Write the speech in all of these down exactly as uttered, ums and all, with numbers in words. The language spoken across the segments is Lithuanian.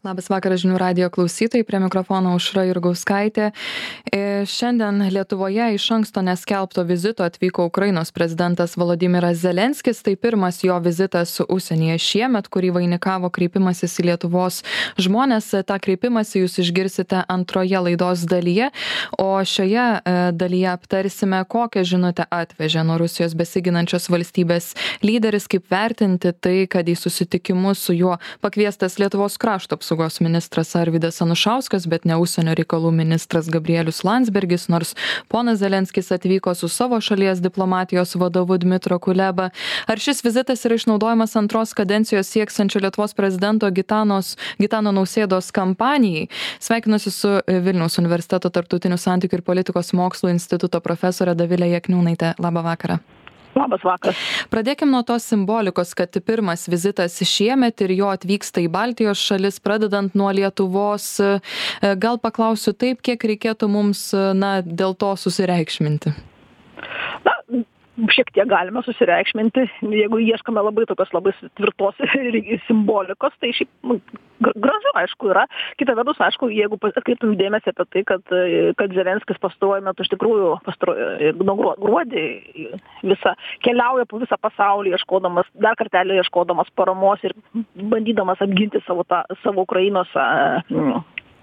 Labas vakaras žinių radijo klausytojai, prie mikrofono Aušra Jurgauskaitė. Šiandien Lietuvoje iš anksto neskelbto vizito atvyko Ukrainos prezidentas Volodymyras Zelenskis. Tai pirmas jo vizitas užsienyje šiemet, kurį vainikavo kreipimasis į Lietuvos žmonės. Ta kreipimasi jūs išgirsite antroje laidos dalyje, o šioje dalyje aptarsime, kokią žinutę atvežė nuo Rusijos besiginančios valstybės lyderis, kaip vertinti tai, kad į susitikimus su juo pakviestas Lietuvos krašto apsaugos ministras Arvydas Anušauskas, bet ne užsienio reikalų ministras Gabrielius Landsbergis, nors ponas Zelenskis atvyko su savo šalies diplomatijos vadovu Dmytro Kuleba. Ar šis vizitas yra išnaudojamas antros kadencijos sieksiančio Lietuvos prezidento Gitanos, Gitano Nausėdos kampanijai? Sveikinuosi su Vilniaus universiteto tarptautinių santykių ir politikos mokslų instituto profesorė Dovilė Jakniūnaitė. Labą vakarą. Labas vakaras. Pradėkim nuo tos simbolikos, kad pirmas vizitas šiemet ir jo atvyksta į Baltijos šalis, pradedant nuo Lietuvos. Gal paklausiu taip, kiek reikėtų mums na, dėl to susireikšminti? Na, šiek tiek galime susireikšminti, jeigu ieškome labai tokios labai tvirtos simbolikos, tai šiaip gražu, aišku, yra. Kita vertus, aišku, jeigu atkreiptum dėmesį apie tai, kad, kad Zelenskis pastaruoju metu iš tikrųjų nuo gruodį visą keliauja po visą pasaulį, ieškodamas, dar kartelį ieškodamas paramos ir bandydamas apginti savo, tą, savo Ukrainos mm,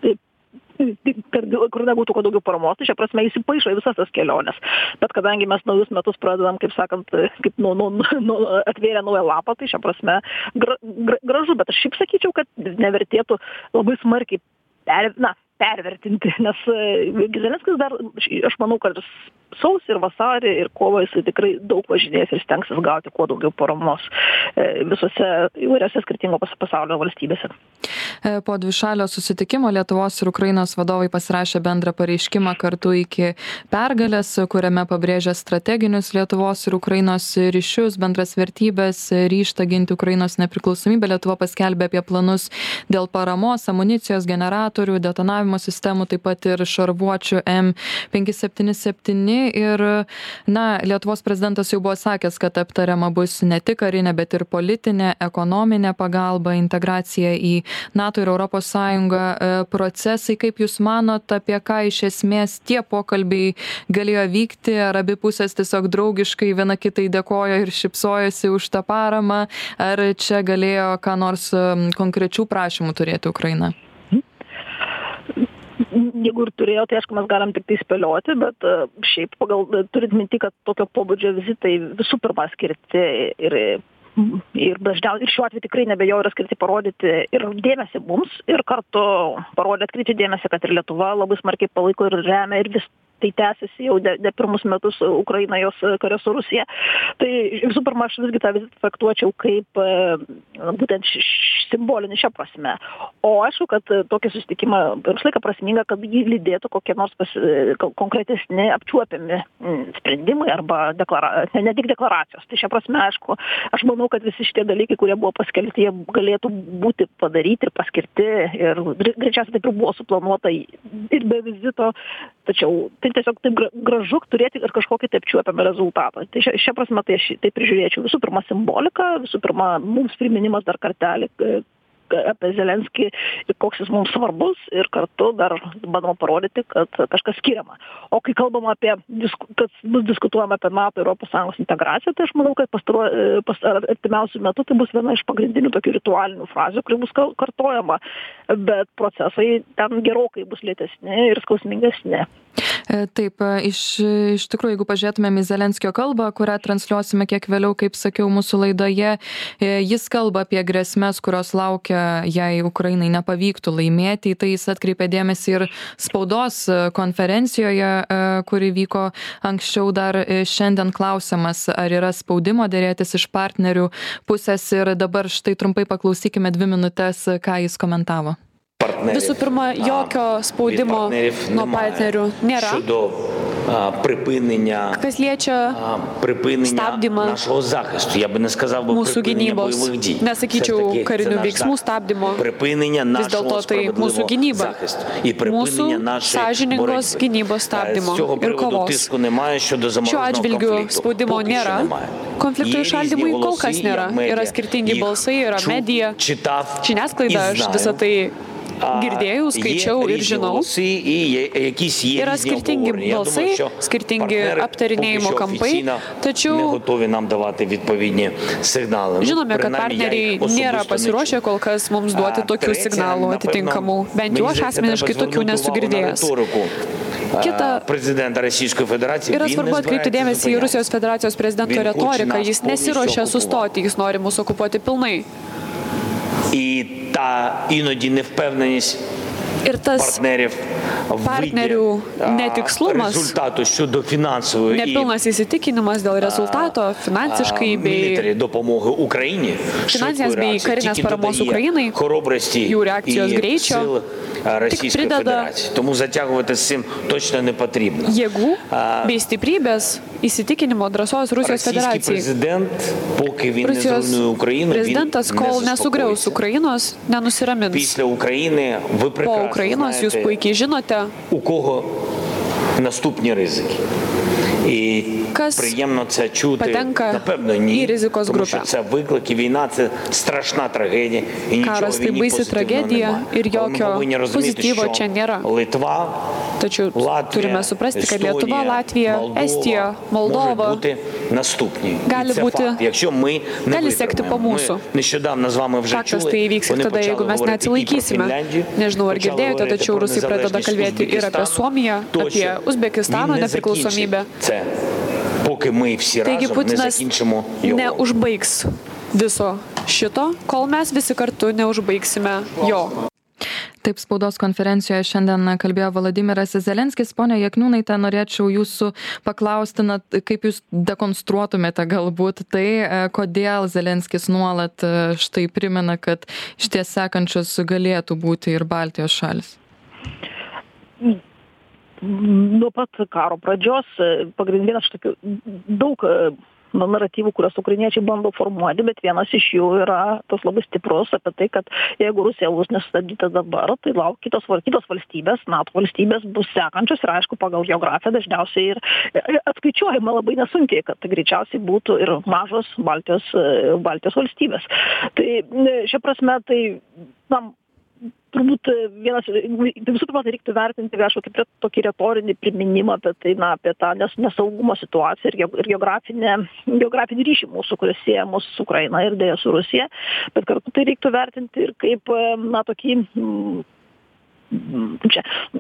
kur nebūtų kuo daugiau paramos, tai šia prasme įsipaišo į visas tas keliones. Bet kadangi mes naujus metus pradedam, kaip sakant, kaip nu, nu, nu, atvėrę naują lapą, tai šia prasme gra, gra, gražu, bet aš šiaip sakyčiau, kad nevertėtų labai smarkiai per, na, pervertinti, nes Zelenskis dar, aš manau, kad sausį ir vasarį ir kovą jisai tikrai daug važinės ir stengsis gauti kuo daugiau paramos visose įvairiose skirtingose pasaulio valstybėse. Po dvišalio susitikimo Lietuvos ir Ukrainos vadovai pasirašė bendrą pareiškimą kartu iki pergalės, kuriame pabrėžė strateginius Lietuvos ir Ukrainos ryšius, bendras vertybės, ryžtą ginti Ukrainos nepriklausomybę. Lietuva paskelbė apie planus dėl paramos, amunicijos, generatorių, detonavimo sistemų, taip pat ir šarvuočių M penki septyni septyni. Ir, na, Lietuvos prezidentas jau buvo sakęs, kad aptariama bus ne tik karinė, bet ir politinė, ekonominė pagalba, integracija į NATO ir Europos Sąjungą procesai. Kaip Jūs manot, apie ką iš esmės tie pokalbiai galėjo vykti? Ar abi pusės tiesiog draugiškai viena kitai dėkojo ir šypsojosi už tą paramą? Ar čia galėjo ką nors konkrečių prašymų turėti Ukraina? Jeigu ir turėjo, tai aišku, mes galim tik tai spėlioti, bet šiaip pagal, turit minti, kad tokio pobūdžio vizitai visų pirma skirti ir, ir dažniausiai, ir šiuo atveju tikrai nebejoju, yra skirti parodyti ir dėmesį mums, ir kartu parodyti atkreipti dėmesį, kad ir Lietuva labai smarkiai palaiko ir remia ir vis tai tęsiasi jau ne, ne pirmus metus Ukraina jos kare su Rusija. Tai visų pirma, aš visgi tą vizitą traktuočiau kaip būtent simbolinį šią prasme. O aišku, kad tokį susitikimą visą laiką prasminga, kad jį lydėtų kokie nors pas, konkretesni apčiuopiami sprendimai arba deklara, ne, ne tik deklaracijos. Tai šią prasme, aišku, aš manau, kad visi šitie dalykai, kurie buvo paskelbti, jie galėtų būti padaryti ir paskirti. Ir greičiausiai taip ir buvo suplanuota ir be vizito. Tačiau tai tiesiog taip gražu turėti ir kažkokį taip apčiuopiamą rezultatą. Tai šia, šia prasme tai aš taip prižiūrėčiau. Visų pirma simbolika, visų pirma mums priminimas dar kartelį apie Zelenskį ir koks jis mums svarbus ir kartu dar bandoma parodyti, kad kažkas skiriama. O kai kalbam apie, kad bus diskutuojama apie NATO ir Europos Sąjungos integraciją, tai aš manau, kad pastaruo, pas, artimiausių metų tai bus viena iš pagrindinių tokių ritualinių frazių, kuri bus kartojama, bet procesai ten gerokai bus lėtesni ir skausmingesni. Taip, iš, iš tikrųjų, jeigu pažiūrėtumėm į Zelenskio kalbą, kurią transliuosime kiek vėliau, kaip sakiau, mūsų laidoje, jis kalba apie grėsmes, kurios laukia, jei Ukrainai nepavyktų laimėti. Tai jis atkreipė dėmesį ir spaudos konferencijoje, kuri vyko anksčiau. Dar šiandien klausimas, ar yra spaudimo dėrėtis iš partnerių pusės. Ir dabar štai trumpai paklausykime dvi minutės, ką jis komentavo. Visų pirma, jokio spaudimo nuo partnerių nėra. Kas liečia stabdymą mūsų gynybos, nesakyčiau karinių veiksmų stabdymo, vis dėlto tai mūsų gynyba, mūsų sąžiningos gynybos stabdymo ir kovos. Šiuo atžvilgiu spaudimo nėra, konfliktų įšaldymui kol kas nėra. Yra skirtingi balsai, yra medija, žiniasklaida, aš visą tai girdėjau, skaičiau ir žinau. Yra skirtingi balsai, skirtingi aptarinėjimo kampai, tačiau žinome, kad partneriai nėra pasiruošę kol kas mums duoti tokių signalų atitinkamų. Bent jau aš asmeniškai tokių nesu girdėjęs. Kita, yra svarbu atkreipti dėmesį į Rusijos federacijos prezidento retoriką. Jis nesiruošia sustoti, jis nori mūsų okupuoti pilnai. Ir tas partnerių netikslumas, nepilnas įsitikinimas dėl rezultato finansiškai bei finansinės bei karinės paramos Ukrainai, jų reakcijos greičio, tik prideda jėgų bei stiprybės įsitikinimo drąsos Rusijos federacijai. Rusijos prezidentas, kol nesugriaus Ukrainos, nenusiramins. Po Ukrainos, jūs puikiai žinote, kas patenka į rizikos grupę. Karas tai baisi tragedija ir jokio pozityvo čia nėra. Tačiau turime suprasti, kad Lietuva, Latvija, Estija, Moldova gali būti, gali sekti po mūsų. Faktas tai įvyks ir tada, jeigu mes neatsilaikysime. Nežinau, ar girdėjote, tačiau rusai pradeda kalbėti ir apie Suomiją, apie Uzbekistano nepriklausomybę. Taigi Putinas neužbaigs viso šito, kol mes visi kartu neužbaigsime jo. Taip spaudos konferencijoje šiandien kalbėjo Volodymyras Zelenskis. Pone Jakniūnaite, norėčiau jūsų paklausti, na, kaip jūs dekonstruotumėte galbūt tai, kodėl Zelenskis nuolat štai primena, kad šties sekančios galėtų būti ir Baltijos šalis. Nuo pat karo pradžios pagrindinis tokių daug naratyvų, kurias ukrainiečiai bando formuoti, bet vienas iš jų yra tas labai stiprus apie tai, kad jeigu Rusija bus nesustabdyta dabar, tai lauk kitos, kitos valstybės, NATO valstybės bus sekančios ir aišku pagal geografiją dažniausiai ir atskaičiuojama labai nesunkiai, kad tai greičiausiai būtų ir mažos Baltijos, Baltijos valstybės. Tai šia prasme tai na, turbūt vienas, visų pirma, tai reiktų vertinti kažkokį tokį retorinį priminimą apie tai, na, apie tą nes, nesaugumo situaciją ir, ir geografinę, geografinį ryšį mūsų, kuris sieja mus su Ukraina ir dėja su Rusija, bet kartu tai reiktų vertinti ir kaip, na, tokį čia,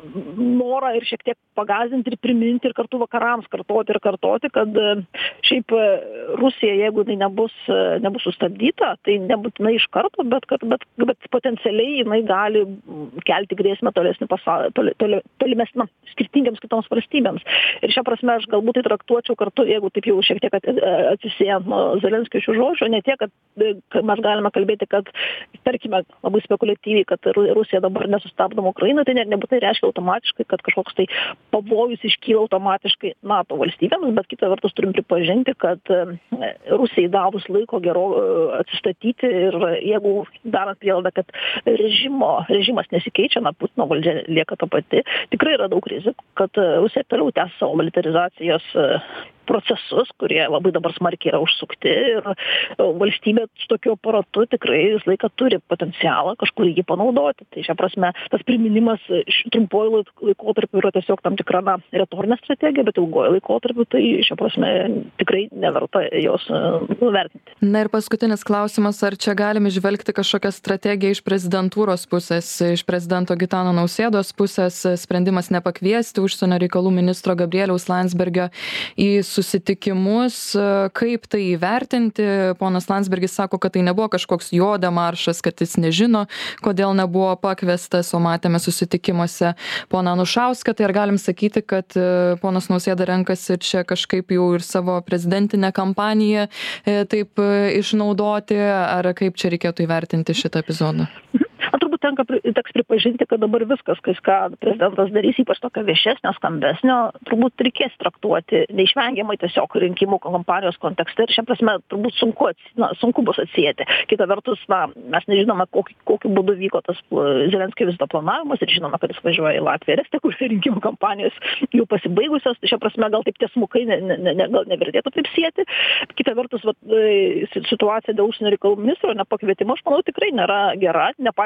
norą ir šiek tiek pagąsdinti ir priminti ir kartu vakarams kartoti ir kartoti, kad šiaip Rusija, jeigu jinai nebus, nebus sustabdyta, tai nebūtinai iš karto, bet, bet, bet potencialiai jinai gali kelti grėsmę tolesnį pasaulį, toli, toli, tolimesnį, skirtingiams kitoms valstybėms. Ir šią prasme aš galbūt tai traktuočiau kartu, jeigu taip jau šiek tiek atsisėjant nuo Zelenskio šių žodžių, ne tiek, kad, kad mes galime kalbėti, kad, tarkime, labai spekuliatyviai, kad Rusija dabar nesustabdoma Ukraina, tai ne, nebūtinai reiškia automatiškai, kad kažkoks tai pavojus iškyla automatiškai NATO valstybėms, bet kita vertus turim pripažinti, kad Rusijai davus laiko gero atsistatyti ir jeigu darant prielaidą, kad režimo, režimas nesikeičia, na, Putino valdžia lieka ta pati, tikrai yra daug rizikų, kad Rusija toliau tęs savo militarizacijos procesus, kurie labai dabar smarkiai yra užsukti ir valstybė su tokiu aparatu tikrai visą laiką turi potencialą kažkur jį panaudoti. Tai šią prasme tas priminimas trumpuoju laikotarpiu yra tiesiog tam tikra na, retorinė strategija, bet ilgojo laikotarpiu tai šią prasme tikrai neverta jos nuvertinti. Na ir paskutinis klausimas, ar čia galime žvelgti kažkokią strategiją iš prezidentūros pusės, iš prezidento Gitano Nausėdos pusės, sprendimas nepakviesti užsienio reikalų ministro Gabrieliaus Landsbergio į susitikimus, kaip tai įvertinti. Ponas Landsbergis sako, kad tai nebuvo kažkoks jo demaršas, kad jis nežino, kodėl nebuvo pakviestas, o matėme susitikimuose poną Anušauską. Tai ar galim sakyti, kad ponas Nausėda renkasi čia kažkaip jau ir savo prezidentinę kampaniją taip išnaudoti, ar kaip čia reikėtų įvertinti šitą epizodą? Tenka, teks pripažinti, kad dabar viskas, kai ką prezidentas darys, ypač tokio viešesnio, skambesnio, turbūt reikės traktuoti neišvengiamai tiesiog rinkimų kampanijos kontekste ir šią prasme turbūt sunku, na, sunku bus atsieti. Kita vertus, na, mes nežinome, kokiu, kokiu būdu vyko tas Zelenskio vizito planavimas ir žinome, kad jis važiuoja į Latviją ir Estiją, kur rinkimų kampanijos jau pasibaigusios. Šią prasme gal taip tiesmukai ne, ne, ne, gal nevertėtų taip sieti. Kita vertus, va, situacija dėl užsienio reikalų ministro nepakvietimo, aš manau, tikrai nėra gera, nepaisant to,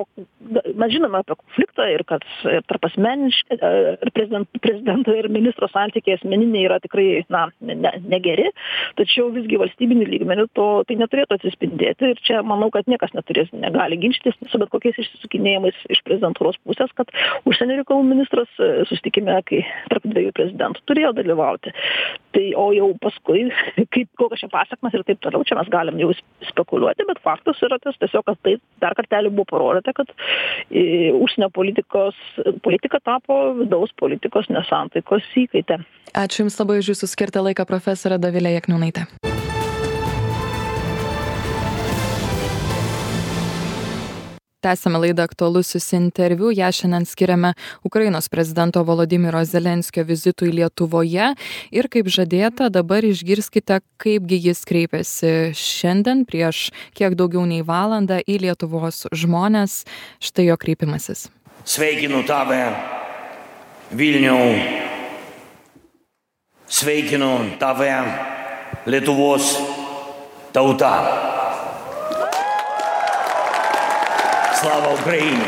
mes žinome apie konfliktą ir kad tarp asmeniškai ir prezidento, prezidento ir ministro santykiai asmeniniai yra tikrai na, ne, negeri, tačiau visgi valstybinių lygmenių to tai neturėtų atsispindėti ir čia manau, kad niekas neturės, negali ginčytis su bet kokiais išsisukinėjimais iš prezidentūros pusės, kad užsienio reikalų ministras susitikime, kai tarp dviejų prezidentų turėjo dalyvauti. Tai o jau paskui, kaip kokios čia pasakmas ir taip toliau, čia mes galim jau spekuliuoti, bet faktas yra tas tiesiog, kad tai dar kartelį buvo parodyta, kad e, užsienio politikos politika tapo vidaus politikos nesantaikos įkaite. Ačiū Jums labai už Jūsų skirtą laiką, profesorė Dovilė Jakniūnaitė. Tęsiame laidą aktualusis interviu. Ją šiandien skiriame Ukrainos prezidento Volodymyro Zelenskio vizitui Lietuvoje. Ir kaip žadėta, dabar išgirskite, kaipgi jis kreipėsi šiandien prieš kiek daugiau nei valandą į Lietuvos žmones. Štai jo kreipimasis. Sveikinu tave, Vilniau. Sveikinu tave, Lietuvos tauta. Слава Україні!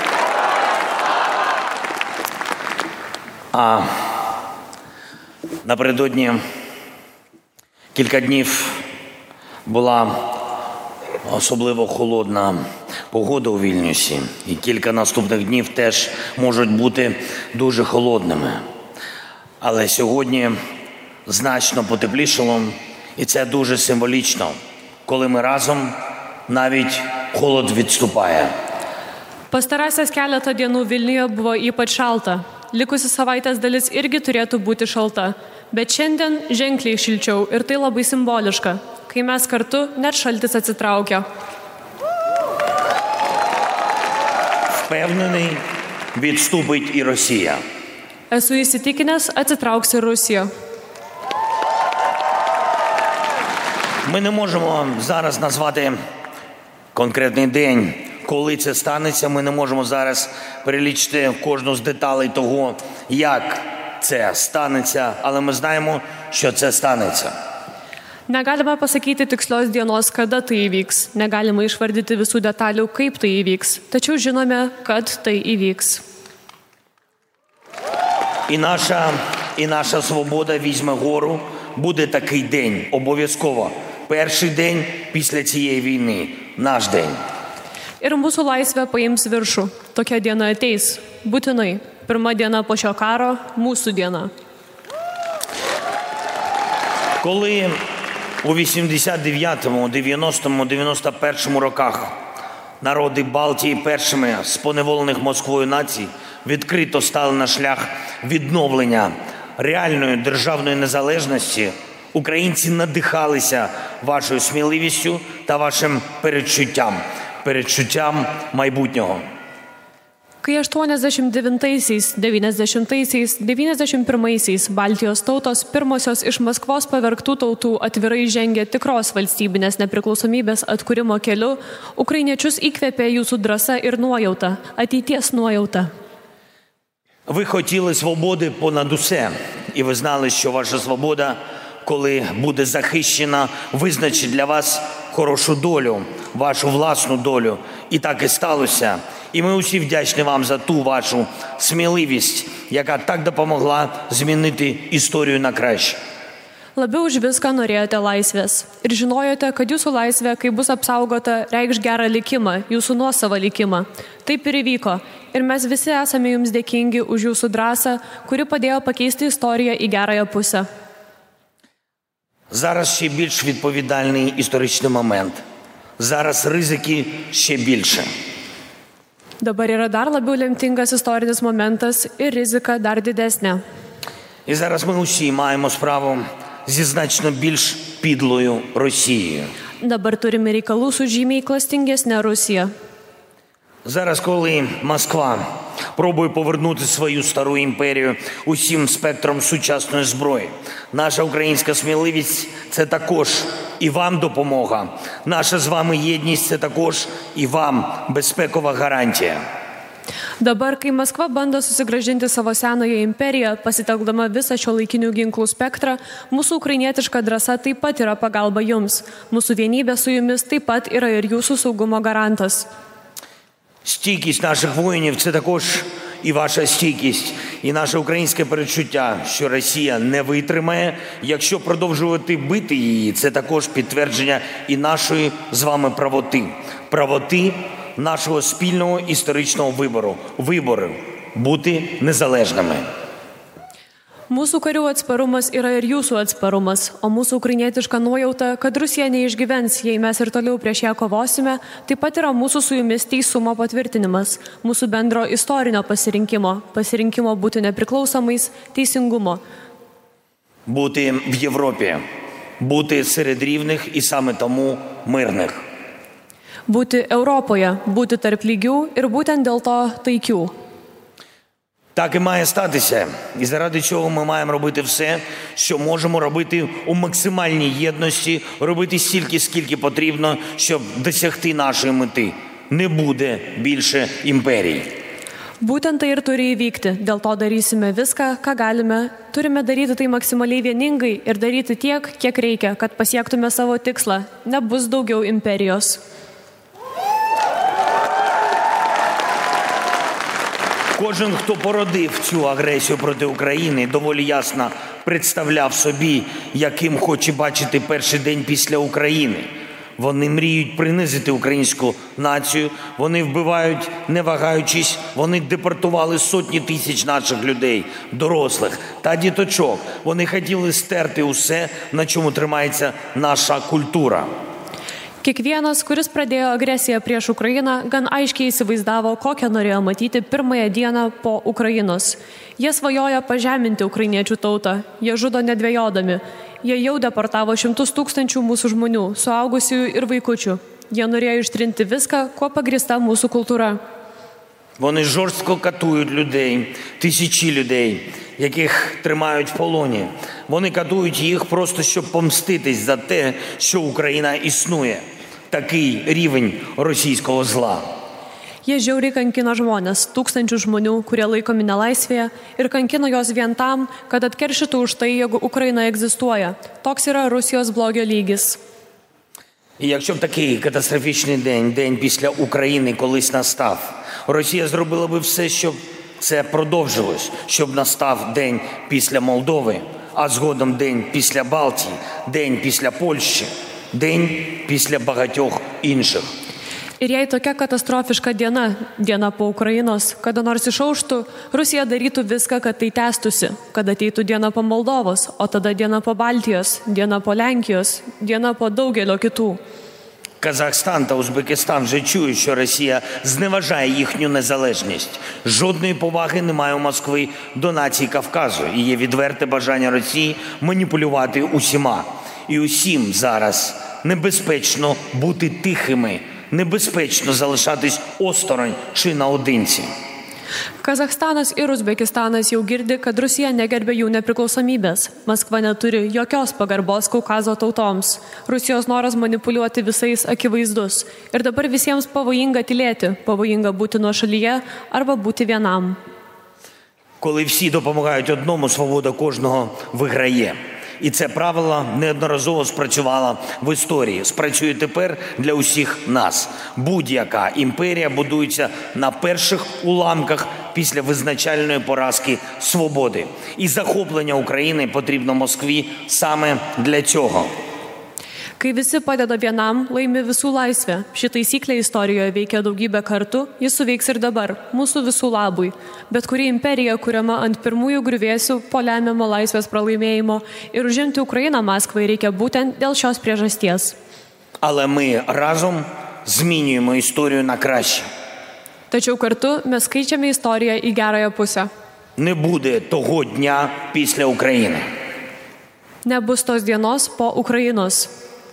А напередодні кілька днів була особливо холодна погода у Вільнюсі. І кілька наступних днів теж можуть бути дуже холодними. Але сьогодні значно потеплішало, і це дуже символічно, коли ми разом навіть холод відступає. Pastarąsias keletą dienų Vilniuje buvo ypač šalta. Likusi savaitės dalis irgi turėtų būti šalta. Bet šiandien ženkliai šilčiau ir tai labai simboliška. Kai mes kartu, net šaltis atsitraukia. Впевнений, відступить і Росія. Esu įsitikinęs, atsitrauks ir Rusija. Ми не можемо зараз назвати конкретний день, коли це станеться. Ми не можемо зараз перелічити кожну з деталей того, як це станеться, але ми знаємо, що це станеться. Negalime pasakyti tikslios dienos, kada tai įvyks. Negalime išvardyti visų detalių, kaip tai įvyks. Tačiau žinome, kad tai įvyks. І наша, і наша свобода візьме гору. Буде такий день, обов'язково. Перший день після цієї війни. Наш день. Ir mūsų laisvė paims viršų. Tokia diena ateis. Būtinai. Pirma diena po šio karo – mūsų diena. Коли у вісімдесят дев'ятому, дев'яностому, дев'яносто першому роках народи Балтії першими з поневолених Москвою націй відкрито стали на шлях відновлення реальної державної незалежності, українці надихалися вашою сміливістю та вашим передчуттям, передчуттям майбутнього. Kai aštuoniasdešimt devintaisiais, devyniasdešimtaisiais, devyniasdešimt pirmaisiais Baltijos tautos pirmosios iš Maskvos pavergtų tautų atvirai žengė tikros valstybinės nepriklausomybės atkūrimo keliu, ukrainiečius įkvėpė jūsų drąsa ir nuojauta, ateities nuojauta. Ви хотіли свободи понад усе, і ви знали, що ваша свобода, коли буде захищена, визначить для вас хорошу долю, вашу власну долю. І так і сталося. І ми усі вдячні вам за ту вашу сміливість, яка так допомогла змінити історію на краще. Labiau už viską norėjote laisvės ir žinojote, kad jūsų laisvė, kai bus apsaugota, reikš gerą likimą, jūsų nuosavą likimą. Taip ir įvyko. Ir mes visi esame jums dėkingi už jūsų drąsą, kuri padėjo pakeisti istoriją į gerąją pusę. Зараз ще більш відповідальний історичний момент. Зараз ризики ще більше. Dabar yra dar labiau lemtingas istorinis momentas ir rizika dar didesnė. І зараз ми усі маємо справу зі значно більш підлою Росією. Dabar turime reikalų su žymiai klastingesnė Rusija. Зараз, коли Москва пробує повернути свою стару імперію усім спектром сучасної зброї, наша українська сміливість – це також і вам допомога. Наша з вами єдність – це також і вам безпекова гарантія. Dabar, kai Maskva bando susigrąžinti savo senąją imperiją, pasitelkdama visą šiuolaikinių ginklų spektrą, mūsų ukrainietiška drąsa taip pat yra pagalba jums. Mūsų vienybė su jumis taip pat yra ir jūsų saugumo garantas. Стійкість наших воїнів – це також і ваша стійкість, і наше українське передчуття, що Росія не витримає, якщо продовжувати бити її. Це також підтвердження і нашої з вами правоти. Правоти нашого спільного історичного вибору. Вибору бути незалежними. Mūsų karių atsparumas yra ir jūsų atsparumas, o mūsų ukrainietiška nuojauta, kad Rusija neišgyvens, jei mes ir toliau prieš ją kovosime, taip pat yra mūsų su jumis teisumo patvirtinimas, mūsų bendro istorinio pasirinkimo, pasirinkimo būti nepriklausomais, teisingumo. Бути в Європі, бути серед рівних і саме тому мирних. Būti Europoje, būti tarp lygių ir būtent dėl to taikių. Так і має статися. І заради чого ми маємо робити все, що можемо робити у максимальній єдності, робити стільки, скільки потрібно, щоб досягти нашої мети. Не буде більше імперій. Būtent tai ir turi įvykti. Dėl to darysime viską, ką galime. Turime daryti tai maksimaliai vieningai ir daryti tiek, kiek reikia, kad pasiektume savo tikslą. Nebus daugiau imperijos. Кожен, хто породив цю агресію проти України, доволі ясно представляв собі, яким хоче бачити перший день після України. Вони мріють принизити українську націю, вони вбивають, не вагаючись, вони депортували сотні тисяч наших людей, дорослих та діточок. Вони хотіли стерти усе, на чому тримається наша культура. Kiekvienas, kuris pradėjo agresiją prieš Ukrainą, gan aiškiai įsivaizdavo, kokią norėjo matyti pirmąją dieną po Ukrainos. Jie svajoja pažeminti ukrainiečių tautą, jie žudo nedvejodami. Jie jau deportavo šimtus tūkstančių mūsų žmonių, suaugusiųjų ir vaikučių. Jie norėjo ištrinti viską, kuo pagrįsta mūsų kultūra. Вони жорстко катують людей, тисячі людей, яких тримають в полоні. Вони катують їх просто, щоб помститись за те, що Україна існує. Такий рівень російського зла. Jie žiauriai kankino žmonės, tūkstančių žmonių, kurie laikomi nelaisvėje, ir kankino jos vien tam, kad atkeršytų už tai, jeigu Ukraina egzistuoja. Toks yra Rusijos blogio lygis. І якщо б такий катастрофічний день, день після України колись настав, Росія зробила би все, щоб це продовжилось, щоб настав день після Молдови, а згодом день після Балтії, день після Польщі, день після багатьох інших. Ir jei tokia katastrofiška diena, diena po Ukrainos, kada nors išauštų, Rusija darytų viską, kad tai tęstųsi, kad ateitų diena po Moldovos, o tada diena po Baltijos, diena po Lenkijos, diena po daugelio kitų. Казахстан та Узбекистан вже чують, що Росія зневажає їхню незалежність. Жодної поваги немає у Москви до націй Кавказу. І є відверте бажання Росії маніпулювати усіма. І усім зараз небезпечно бути тихими, небезпечно залишатись осторонь чи наодинці. Kazachstanas ir Uzbekistanas jau girdi, kad Rusija negerbė jų nepriklausomybės. Maskva neturi jokios pagarbos Kaukazo tautoms. Rusijos noras manipuliuoti visais akivaizdus. Ir dabar visiems pavojinga tylėti, pavojinga būti nuošalyje arba būti vienam. Коли всі допомагають одному, свобода кожного виграє. І це правило неодноразово спрацювало в історії. Спрацює тепер для усіх нас. Будь-яка імперія будується на перших уламках після визначальної поразки свободи. І захоплення України потрібно Москві саме для цього. Kai visi padeda vienam, laimi visų laisvę. Ši taisyklė istorijoje veikia daugybę kartų, jis suveiks ir dabar, mūsų visų labui. Bet kuri imperija, kuriama ant pirmųjų griuvėsių po lemiamo laisvės pralaimėjimo ir užimti Ukrainą Maskvai reikia būtent dėl šios priežasties. Але ми разом змінюємо історію на краще. Tačiau kartu mes keičiame istoriją į gerąją pusę. Не буде того дня після України. Nebus tos dienos po Ukrainos.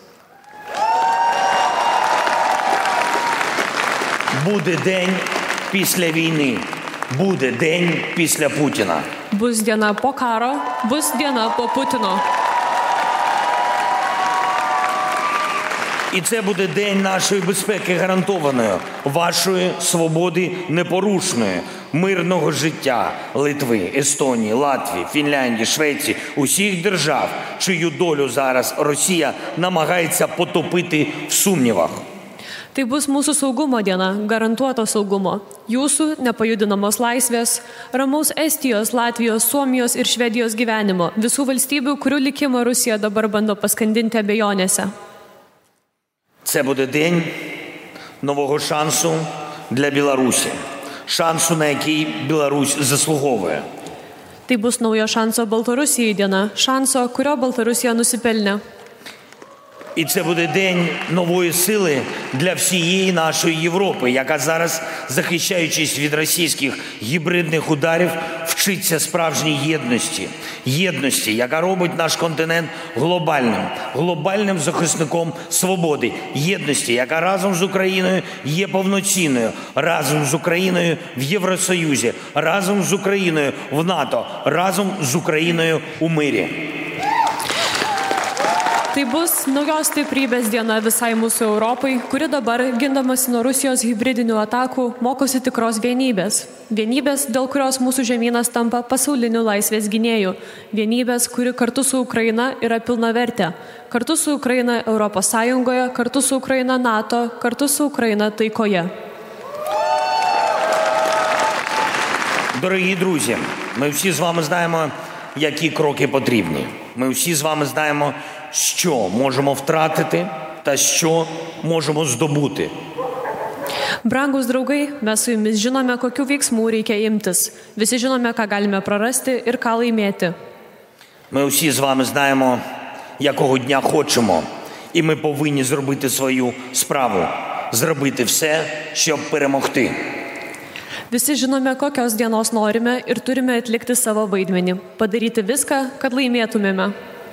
Буде день після війни, буде день після Путіна. Bus diena po karo, bus diena po Putino. І це буде день нашої безпеки гарантованої, вашої свободи непорушної, мирного життя Литви, Естонії, Латвії, Фінляндії, Швеції, усіх держав, чию долю зараз Росія намагається потопити в сумнівах. Tai bus mūsų saugumo diena, garantuoto saugumo. Jūsų nepajudinamos laisvės, ramaus Estijos, Latvijos, Suomijos ir Švedijos gyvenimo. Visų valstybių, kurių likimą Rusija dabar bando paskandinti abejonėse. Це буде день нового шансу для Білорусі. Шансу, на який Білорусь заслуговує. Tai bus naujo šanso Baltarusijai diena, šanso, kurio Baltarusija nusipelnė. І це буде день нової сили для всієї нашої Європи, яка зараз, захищаючись від російських гібридних ударів, вчиться справжній єдності. Єдності, яка робить наш континент глобальним, глобальним захисником свободи. Єдності, яка разом з Україною є повноцінною, разом з Україною в Євросоюзі, разом з Україною в НАТО, разом з Україною у мирі. Tai bus naujos stiprybės diena visai mūsų Europai, kuri dabar, gindamasi nuo Rusijos hibridinių atakų, mokosi tikros vienybės. Vienybės, dėl kurios mūsų žemynas tampa pasauliniu laisvės gynėju. Vienybės, kuri kartu su Ukraina yra pilnavertė. Kartu su Ukraina Europos Sąjungoje, kartu su Ukraina NATO, kartu su Ukraina taikoje. Дорогі друзі, ми всі з вами знаємо, які кроки потрібні. Ми всі з вами знаємо, що можемо втратити та що можемо здобути. Brangus draugai, mes su jumis žinome, kokių veiksmų reikia imtis. Visi žinome, ką galime prarasti ir ką laimėti. Ми всі з вами знаємо, якого дня хочемо, і ми повинні зробити свою справу, зробити все, щоб перемогти. Visi žinome, kokios dienos norime ir turime atlikti savo vaidmenį, padaryti viską, kad laimėtumėme.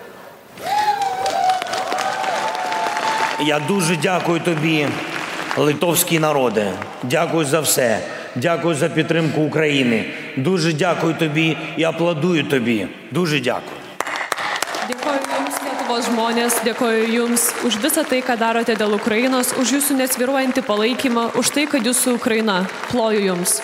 Я дуже дякую тобі, литовський народе. Дякую за все. Дякую за підтримку України. Дуже дякую тобі і аплодую тобі. Дуже дякую. Dėkoju Jums, Lietuvos žmonės, dėkoju Jums už visą tai, ką darote dėl Ukrainos, už Jūsų nesvyruojantį palaikymą, už tai, kad Jūs su Ukraina. Ploju Jums.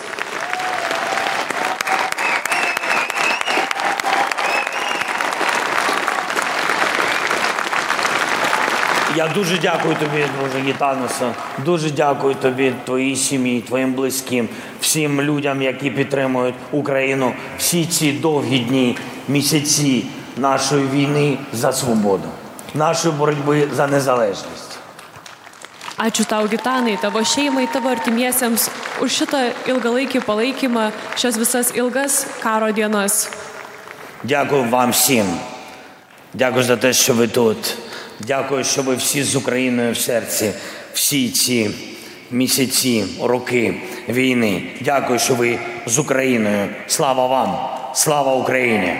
Я дуже дякую тобі, друже Гітанусе. Дуже дякую тобі, твоїй сім'ї, твоїм близьким, всім людям, які підтримують Україну всі ці довгі дні, місяці нашої війни за свободу, нашої боротьби за незалежність. Ačiū tau, Gitanai, tavo šeimai, tavo artimiesiems už šitą ilgalaikį palaikymą, šias visas ilgas karo dienas. Дякую вам всім. Дякую за те, що ви тут. Дякую, що ви всі з Україною в серці, всі ці місяці, роки війни. Дякую, що ви з Україною. Слава вам! Слава Україні!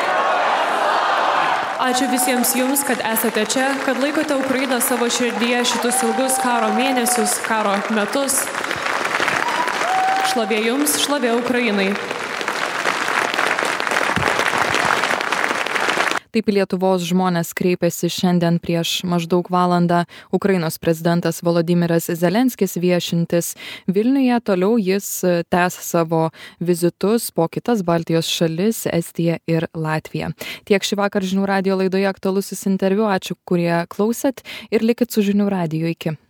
Ačiū visiems Jums, kad esate čia, kad laikote Ukrainą savo širdyje šitus ilgus karo mėnesius, karo metus. Šlovė Jums, šlovė Ukrainai. Taip į Lietuvos žmonės kreipėsi šiandien prieš maždaug valandą Ukrainos prezidentas Volodymyras Zelenskis viešintis Vilniuje. Toliau jis tęs savo vizitus po kitas Baltijos šalis, Estiją ir Latviją. Tiek šį vakar Žinių radijo laidoje aktualusis interviu. Ačiū, kurie klausėt ir likit su Žinių radiju. Iki.